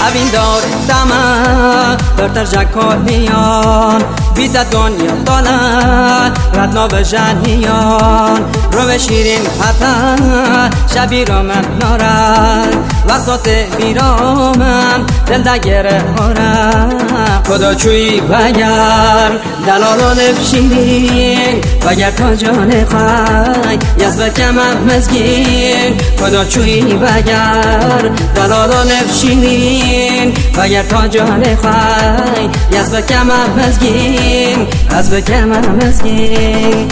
اوین دار دمه در جکالیان بیت دنیا دانه ردنا بجنیان رو به شیرین حتا شبی رو من نارد وقتات بیرامم دل دگره هارم خدا چوی بگر دلالان شیرین بگر تا جان خی یز بکمم مزگین خدا چوی بگر دلالان شیرین بگر تا جان خی یز بکمم مزگین از بکمم مزگین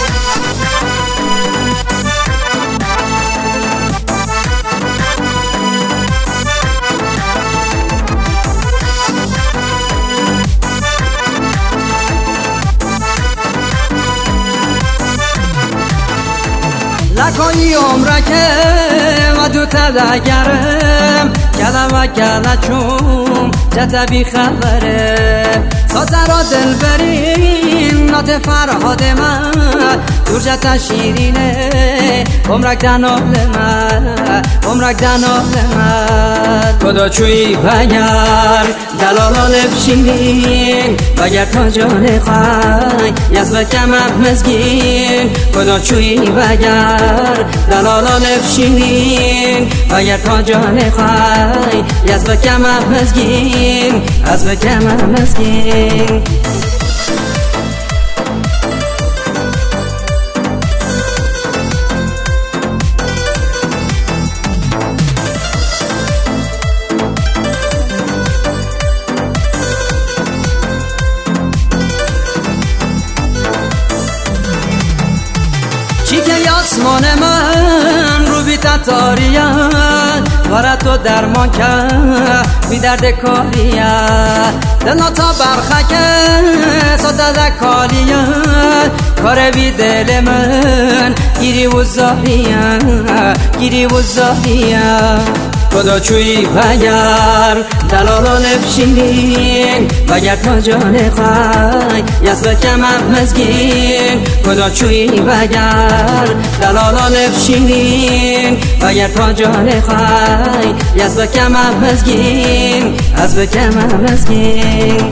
لکایی عمرکه و دو تدگرم کلا و کلا چون جتا بی خبره سازه را دل برین نات فرهاد من دور جتا شیرینه عمرک دنال من عمرک دنال من خدا چوی بگر دلالان شیرین بگر تا جان خی یز بکمم مزگین خدا چوی بگر دلالان شیرین بگر تا جان خی یز بکمم مزگین از بکمم مزگین چیکه آسمان من رو بی تطاریت وارد تو درمان کرد بی درد کاریت دلنا تا برخکه ساده دکالیت کار بی دل من گیری و زاریت گیری و زاریت خدا چوی بگر دلالان شیرین بگر تا جان خی یز بکمم مزگین خدا چوی بگر دلالان شیرین بگر تا جان خی یز بکمم مزگین از بکمم مزگین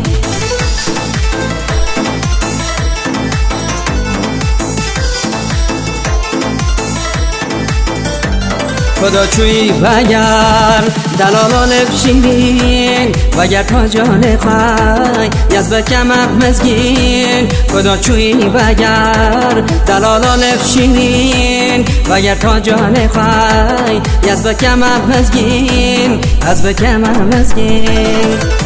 خدا چوی بگر دلالان شیرین بگر تا جان خی یز بکمم مزگین خدا چوی بگر دلالان شیرین بگر تا جان خی یز بکمم مزگین از بکمم مزگین